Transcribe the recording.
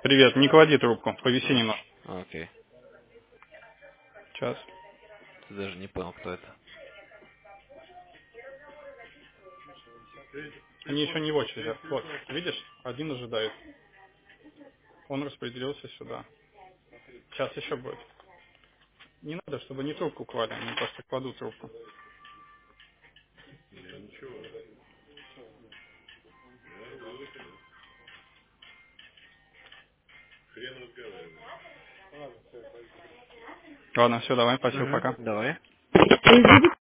Привет, не клади трубку, повиси немножко. Окей. Сейчас. Ты даже не понял, кто это. Они еще не в очереди. Вот, видишь, один ожидает. Он распределился сюда. Сейчас еще будет. Не надо, чтобы не трубку клали, они просто кладут трубку. Ладно, все, давай, спасибо, Угу. пока. Давай.